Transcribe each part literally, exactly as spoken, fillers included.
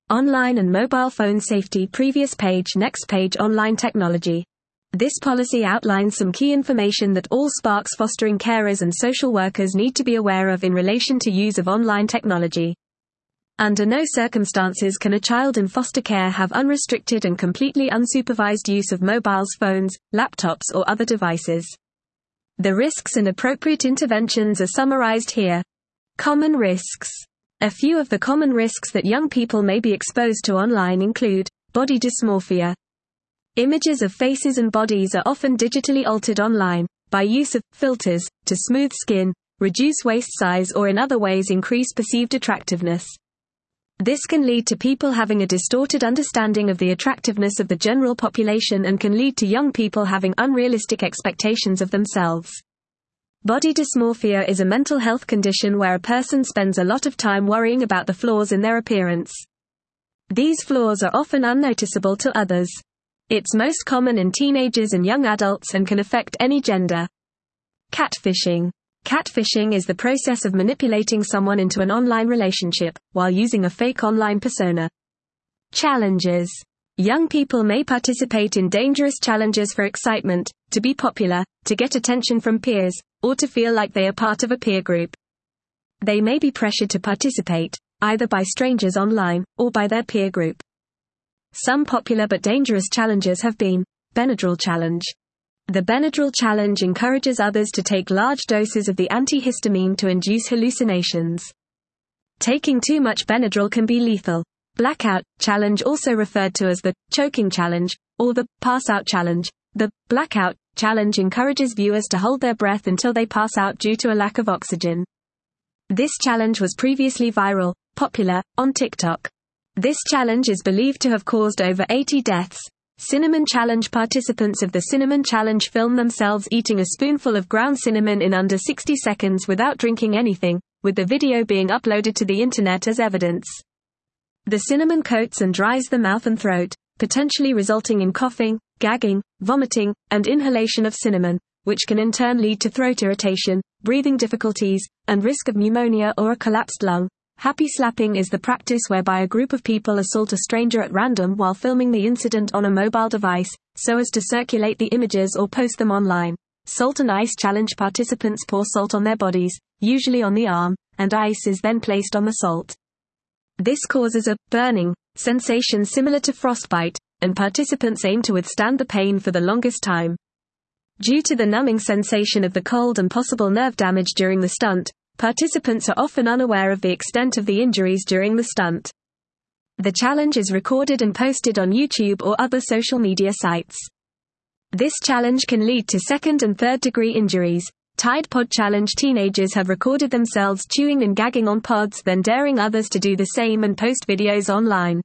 Online and mobile phone safety. Previous page. Next page. Online technology. This policy outlines some key information that all Sparks fostering carers and social workers need to be aware of in relation to use of online technology. Under no circumstances can a child in foster care have unrestricted and completely unsupervised use of mobiles phones, laptops or other devices. The risks and appropriate interventions are summarized here. Common risks. A few of the common risks that young people may be exposed to online include body dysmorphia. Images of faces and bodies are often digitally altered online, by use of filters, to smooth skin, reduce waist size or in other ways increase perceived attractiveness. This can lead to people having a distorted understanding of the attractiveness of the general population and can lead to young people having unrealistic expectations of themselves. Body dysmorphia is a mental health condition where a person spends a lot of time worrying about the flaws in their appearance. These flaws are often unnoticeable to others. It's most common in teenagers and young adults and can affect any gender. Catfishing. Catfishing is the process of manipulating someone into an online relationship, while using a fake online persona. Challenges. Young people may participate in dangerous challenges for excitement, to be popular, to get attention from peers, or to feel like they are part of a peer group. They may be pressured to participate, either by strangers online, or by their peer group. Some popular but dangerous challenges have been Benadryl Challenge. The Benadryl Challenge encourages others to take large doses of the antihistamine to induce hallucinations. Taking too much Benadryl can be lethal. Blackout Challenge, also referred to as the Choking Challenge, or the Pass-Out Challenge. The Blackout Challenge encourages viewers to hold their breath until they pass out due to a lack of oxygen. This challenge was previously viral, popular, on TikTok. This challenge is believed to have caused over eighty deaths. Cinnamon Challenge. Participants of the Cinnamon Challenge film themselves eating a spoonful of ground cinnamon in under sixty seconds without drinking anything, with the video being uploaded to the internet as evidence. The cinnamon coats and dries the mouth and throat, potentially resulting in coughing, gagging, vomiting, and inhalation of cinnamon, which can in turn lead to throat irritation, breathing difficulties, and risk of pneumonia or a collapsed lung. Happy slapping is the practice whereby a group of people assault a stranger at random while filming the incident on a mobile device, so as to circulate the images or post them online. Salt and Ice Challenge. Participants pour salt on their bodies, usually on the arm, and ice is then placed on the salt. This causes a burning sensation similar to frostbite, and participants aim to withstand the pain for the longest time. Due to the numbing sensation of the cold and possible nerve damage during the stunt, participants are often unaware of the extent of the injuries during the stunt. The challenge is recorded and posted on YouTube or other social media sites. This challenge can lead to second and third degree injuries. Tide Pod Challenge. Teenagers have recorded themselves chewing and gagging on pods, then daring others to do the same and post videos online.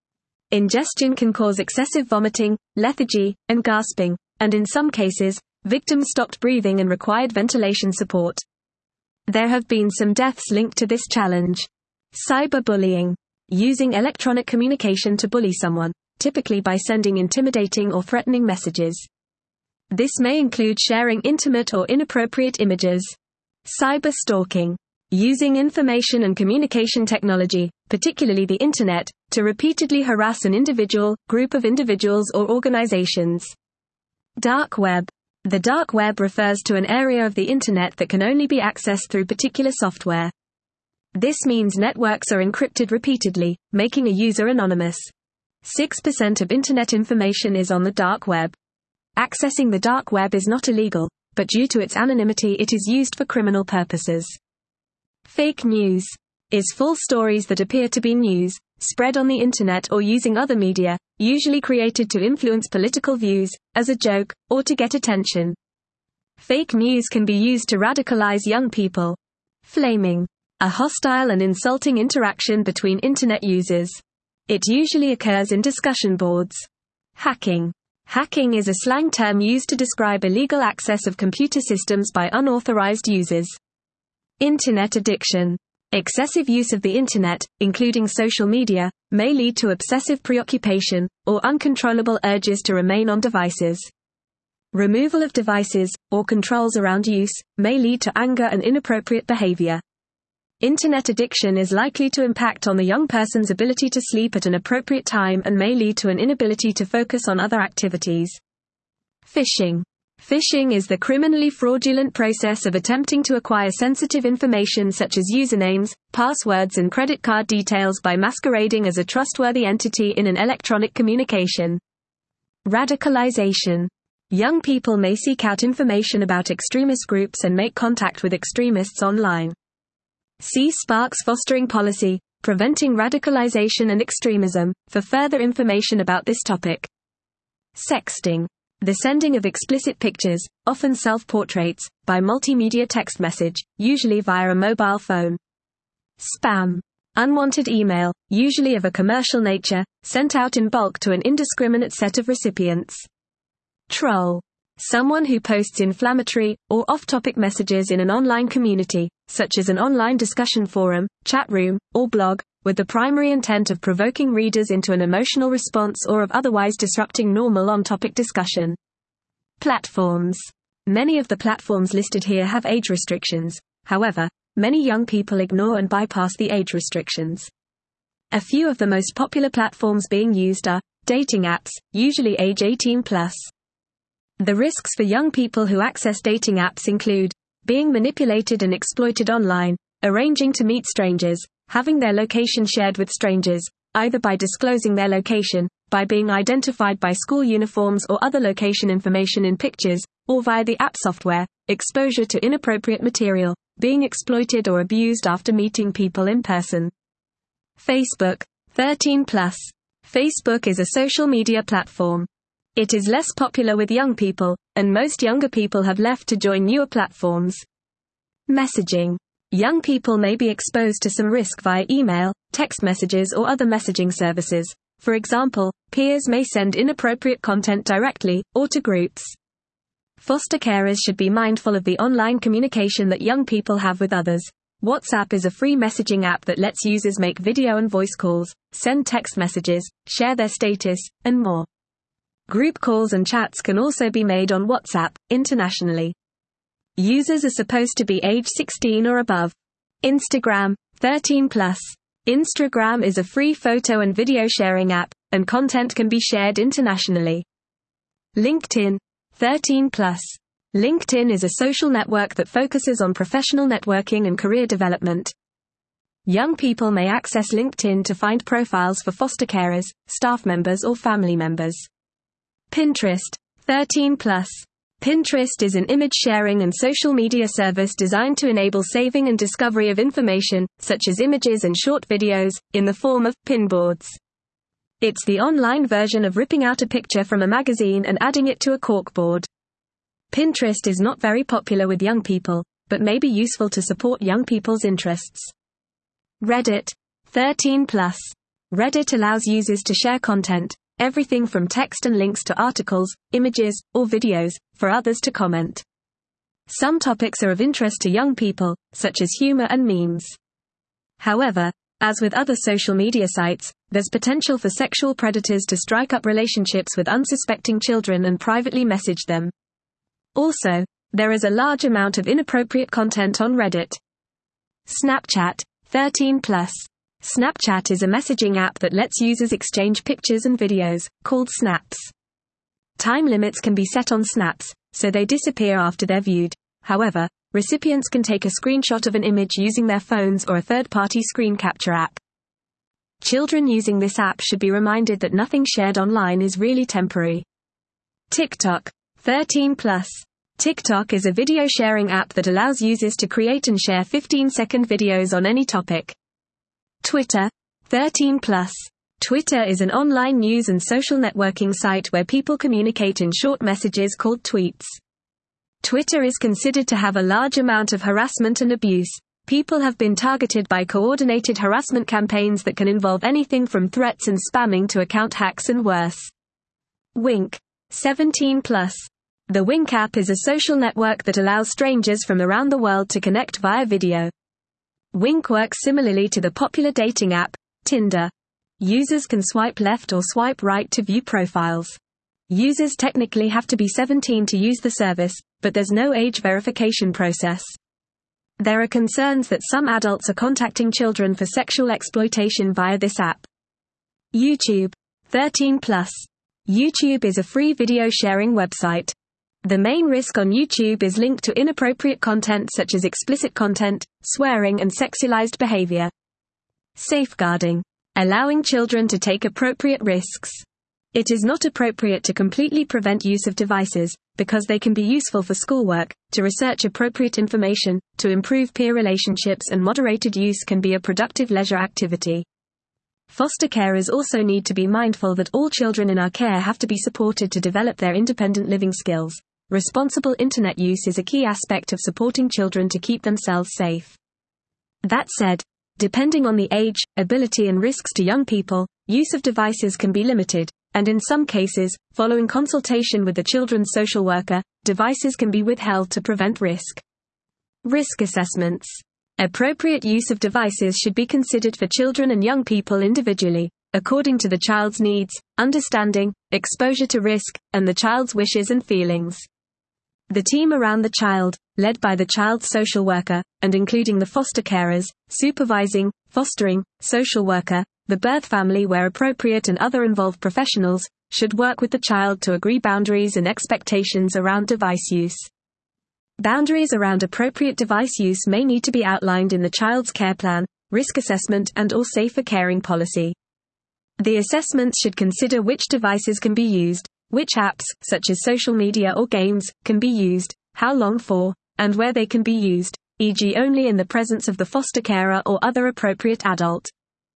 Ingestion can cause excessive vomiting, lethargy, and gasping, and in some cases, victims stopped breathing and required ventilation support. There have been some deaths linked to this challenge. Cyberbullying. Using electronic communication to bully someone, typically by sending intimidating or threatening messages. This may include sharing intimate or inappropriate images. Cyberstalking. Using information and communication technology, particularly the internet, to repeatedly harass an individual, group of individuals or organizations. Dark web. The dark web refers to an area of the internet that can only be accessed through particular software. This means networks are encrypted repeatedly, making a user anonymous. six percent of internet information is on the dark web. Accessing the dark web is not illegal, but due to its anonymity it is used for criminal purposes. Fake news is false stories that appear to be news, spread on the internet or using other media, usually created to influence political views, as a joke, or to get attention. Fake news can be used to radicalize young people. Flaming. A hostile and insulting interaction between internet users. It usually occurs in discussion boards. Hacking. Hacking is a slang term used to describe illegal access of computer systems by unauthorized users. Internet addiction. Excessive use of the internet, including social media, may lead to obsessive preoccupation, or uncontrollable urges to remain on devices. Removal of devices, or controls around use, may lead to anger and inappropriate behavior. Internet addiction is likely to impact on the young person's ability to sleep at an appropriate time and may lead to an inability to focus on other activities. Phishing. Phishing is the criminally fraudulent process of attempting to acquire sensitive information such as usernames, passwords and credit card details by masquerading as a trustworthy entity in an electronic communication. Radicalization. Young people may seek out information about extremist groups and make contact with extremists online. See Sparks Fostering Policy, Preventing Radicalization and Extremism, for further information about this topic. Sexting. The sending of explicit pictures, often self-portraits, by multimedia text message, usually via a mobile phone. Spam. Unwanted email, usually of a commercial nature, sent out in bulk to an indiscriminate set of recipients. Troll. Someone who posts inflammatory, or off-topic messages in an online community, such as an online discussion forum, chat room, or blog, with the primary intent of provoking readers into an emotional response or of otherwise disrupting normal on-topic discussion. Platforms. Many of the platforms listed here have age restrictions. However, many young people ignore and bypass the age restrictions. A few of the most popular platforms being used are dating apps, usually age eighteen plus. The risks for young people who access dating apps include being manipulated and exploited online, arranging to meet strangers, having their location shared with strangers, either by disclosing their location, by being identified by school uniforms or other location information in pictures, or via the app software, exposure to inappropriate material, being exploited or abused after meeting people in person. Facebook, thirteen plus. Facebook is a social media platform. It is less popular with young people, and most younger people have left to join newer platforms. Messaging. Young people may be exposed to some risk via email, text messages or other messaging services. For example, peers may send inappropriate content directly, or to groups. Foster carers should be mindful of the online communication that young people have with others. WhatsApp is a free messaging app that lets users make video and voice calls, send text messages, share their status, and more. Group calls and chats can also be made on WhatsApp, internationally. Users are supposed to be age sixteen or above. Instagram, thirteen plus. Instagram is a free photo and video sharing app, and content can be shared internationally. LinkedIn, thirteen plus. LinkedIn is a social network that focuses on professional networking and career development. Young people may access LinkedIn to find profiles for foster carers, staff members or family members. Pinterest, thirteen plus. Pinterest is an image sharing and social media service designed to enable saving and discovery of information, such as images and short videos, in the form of pinboards. It's the online version of ripping out a picture from a magazine and adding it to a corkboard. Pinterest is not very popular with young people, but may be useful to support young people's interests. Reddit, thirteen plus. Reddit allows users to share content, everything from text and links to articles, images, or videos, for others to comment. Some topics are of interest to young people, such as humor and memes. However, as with other social media sites, there's potential for sexual predators to strike up relationships with unsuspecting children and privately message them. Also, there is a large amount of inappropriate content on Reddit. Snapchat, thirteen plus. Snapchat is a messaging app that lets users exchange pictures and videos, called snaps. Time limits can be set on snaps, so they disappear after they're viewed. However, recipients can take a screenshot of an image using their phones or a third-party screen capture app. Children using this app should be reminded that nothing shared online is really temporary. TikTok, thirteen plus. TikTok is a video sharing app that allows users to create and share fifteen-second videos on any topic. Twitter, thirteen plus. Twitter is an online news and social networking site where people communicate in short messages called tweets. Twitter is considered to have a large amount of harassment and abuse. People have been targeted by coordinated harassment campaigns that can involve anything from threats and spamming to account hacks and worse. Wink, seventeen plus. The Wink app is a social network that allows strangers from around the world to connect via video. Wink works similarly to the popular dating app, Tinder. Users can swipe left or swipe right to view profiles. Users technically have to be seventeen to use the service, but there's no age verification process. There are concerns that some adults are contacting children for sexual exploitation via this app. YouTube. thirteen plus. YouTube is a free video sharing website. The main risk on YouTube is linked to inappropriate content such as explicit content, swearing and sexualized behavior. Safeguarding. Allowing children to take appropriate risks. It is not appropriate to completely prevent use of devices, because they can be useful for schoolwork, to research appropriate information, to improve peer relationships, and moderated use can be a productive leisure activity. Foster carers also need to be mindful that all children in our care have to be supported to develop their independent living skills. Responsible internet use is a key aspect of supporting children to keep themselves safe. That said, depending on the age, ability and risks to young people, use of devices can be limited, and in some cases, following consultation with the children's social worker, devices can be withheld to prevent risk. Risk assessments. Appropriate use of devices should be considered for children and young people individually, according to the child's needs, understanding, exposure to risk, and the child's wishes and feelings. The team around the child, led by the child's social worker, and including the foster carers, supervising, fostering, social worker, the birth family where appropriate and other involved professionals, should work with the child to agree boundaries and expectations around device use. Boundaries around appropriate device use may need to be outlined in the child's care plan, risk assessment and or safer caring policy. The assessments should consider which devices can be used, which apps, such as social media or games, can be used, how long for, and where they can be used, for example only in the presence of the foster carer or other appropriate adult.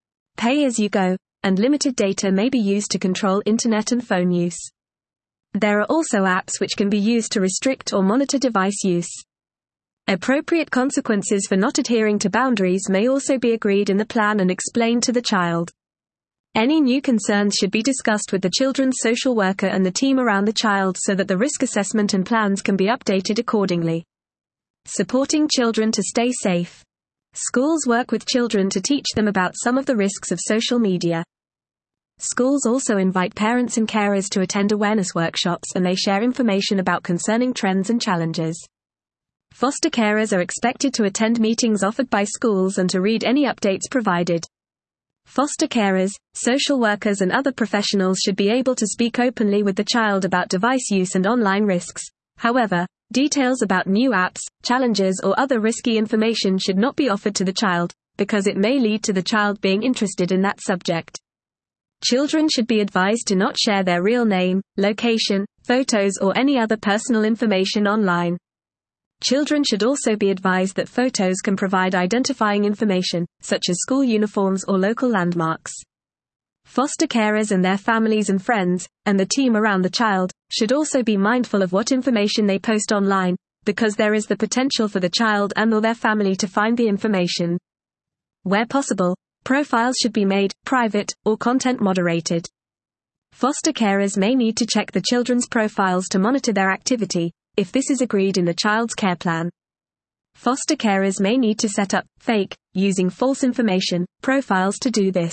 Pay as you go, and limited data may be used to control internet and phone use. There are also apps which can be used to restrict or monitor device use. Appropriate consequences for not adhering to boundaries may also be agreed in the plan and explained to the child. Any new concerns should be discussed with the children's social worker and the team around the child so that the risk assessment and plans can be updated accordingly. Supporting children to stay safe. Schools work with children to teach them about some of the risks of social media. Schools also invite parents and carers to attend awareness workshops, and they share information about concerning trends and challenges. Foster carers are expected to attend meetings offered by schools and to read any updates provided. Foster carers, social workers and other professionals should be able to speak openly with the child about device use and online risks. However, details about new apps, challenges or other risky information should not be offered to the child, because it may lead to the child being interested in that subject. Children should be advised to not share their real name, location, photos or any other personal information online. Children should also be advised that photos can provide identifying information, such as school uniforms or local landmarks. Foster carers and their families and friends, and the team around the child, should also be mindful of what information they post online, because there is the potential for the child and or their family to find the information. Where possible, profiles should be made private or content moderated. Foster carers may need to check the children's profiles to monitor their activity, if this is agreed in the child's care plan. Foster carers may need to set up fake, using false information, profiles to do this.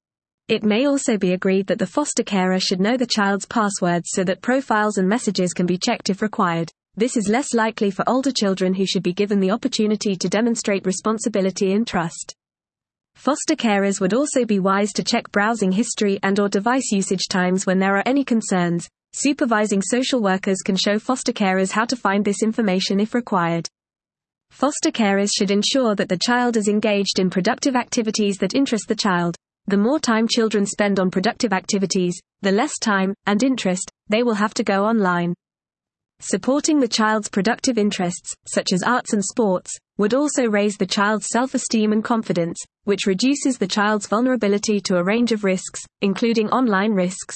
It may also be agreed that the foster carer should know the child's passwords so that profiles and messages can be checked if required. This is less likely for older children who should be given the opportunity to demonstrate responsibility and trust. Foster carers would also be wise to check browsing history and or device usage times when there are any concerns. Supervising social workers can show foster carers how to find this information if required. Foster carers should ensure that the child is engaged in productive activities that interest the child. The more time children spend on productive activities, the less time, and interest, they will have to go online. Supporting the child's productive interests, such as arts and sports, would also raise the child's self-esteem and confidence, which reduces the child's vulnerability to a range of risks, including online risks.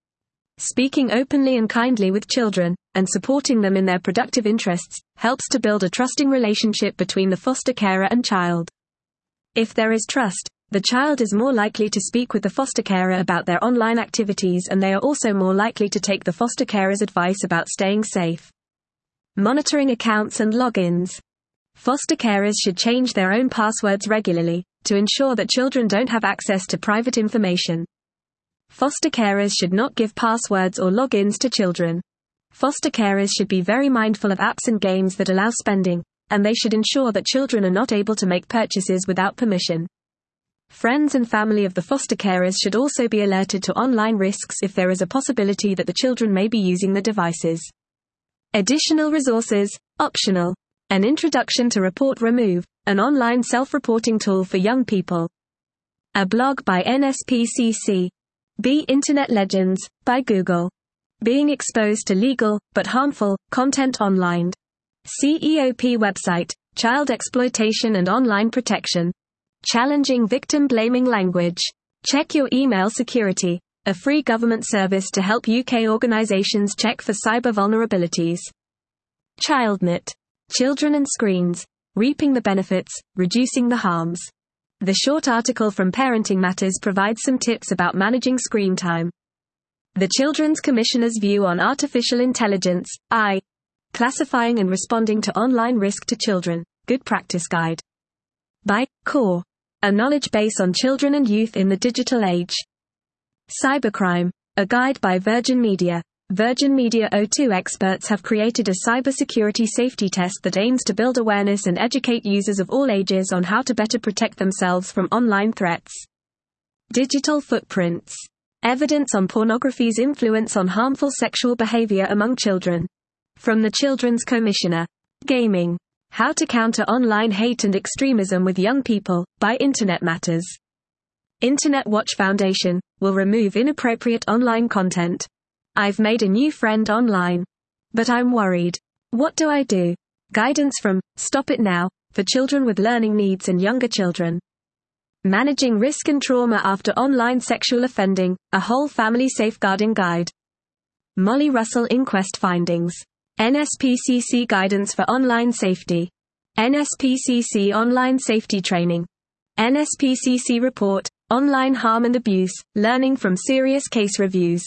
Speaking openly and kindly with children, and supporting them in their productive interests, helps to build a trusting relationship between the foster carer and child. If there is trust, the child is more likely to speak with the foster carer about their online activities, and they are also more likely to take the foster carer's advice about staying safe. Monitoring accounts and logins. Foster carers should change their own passwords regularly, to ensure that children don't have access to private information. Foster carers should not give passwords or logins to children. Foster carers should be very mindful of apps and games that allow spending, and they should ensure that children are not able to make purchases without permission. Friends and family of the foster carers should also be alerted to online risks if there is a possibility that the children may be using the devices. Additional resources, optional. An introduction to Report Remove, an online self-reporting tool for young people. A blog by N S P C C. B. Internet Legends, by Google. Being exposed to legal, but harmful, content online. C E O P website, Child Exploitation and Online Protection. Challenging victim-blaming language. Check Your Email Security, a free government service to help U K organisations check for cyber vulnerabilities. ChildNet. Children and Screens. Reaping the benefits, reducing the harms. The short article from Parenting Matters provides some tips about managing screen time. The Children's Commissioner's View on Artificial Intelligence, A I. Classifying and Responding to Online Risk to Children, Good Practice Guide. By Core. A knowledge base on children and youth in the digital age. Cybercrime. A guide by Virgin Media. Virgin Media O two experts have created a cybersecurity safety test that aims to build awareness and educate users of all ages on how to better protect themselves from online threats. Digital footprints. Evidence on pornography's influence on harmful sexual behavior among children. From the Children's Commissioner. Gaming. How to counter online hate and extremism with young people, by Internet Matters. Internet Watch Foundation will remove inappropriate online content. I've made a new friend online. But I'm worried. What do I do? Guidance from Stop It Now, for children with learning needs and younger children. Managing Risk and Trauma After Online Sexual Offending, a Whole Family Safeguarding Guide. Molly Russell Inquest Findings. N S P C C Guidance for Online Safety. N S P C C Online Safety Training. N S P C C Report, Online Harm and Abuse, Learning from Serious Case Reviews.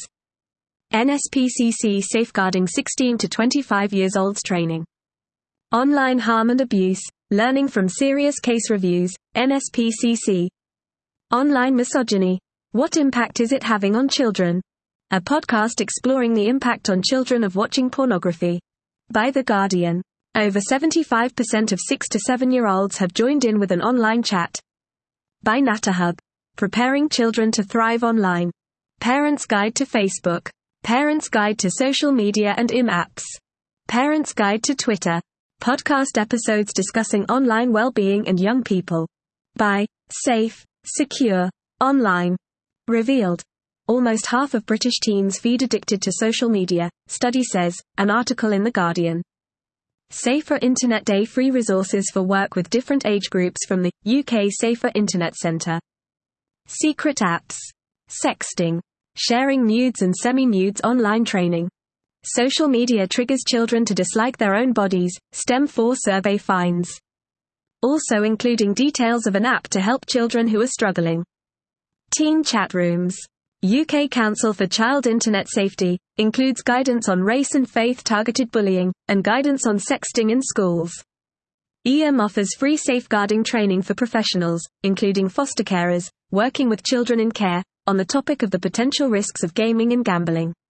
N S P C C Safeguarding sixteen to twenty-five years olds Training. Online Harm and Abuse, Learning from Serious Case Reviews, N S P C C. Online Misogyny. What impact is it having on children? A podcast exploring the impact on children of watching pornography. By The Guardian. Over seventy-five percent of six to seven year olds have joined in with an online chat. By NataHub. Preparing Children to Thrive Online. Parents' Guide to Facebook. Parents' Guide to Social Media and I M Apps. Parents' Guide to Twitter. Podcast episodes discussing online well-being and young people. By Safe, Secure, Online. Revealed. Almost half of British teens feed addicted to social media, study says, an article in The Guardian. Safer Internet Day free resources for work with different age groups from the U K Safer Internet Centre. Secret apps. Sexting. Sharing nudes and semi-nudes online training. Social media triggers children to dislike their own bodies, STEM four survey finds. Also including details of an app to help children who are struggling. Teen chat rooms. U K Council for Child Internet Safety, includes guidance on race and faith-targeted bullying, and guidance on sexting in schools. E M offers free safeguarding training for professionals, including foster carers, working with children in care, on the topic of the potential risks of gaming and gambling.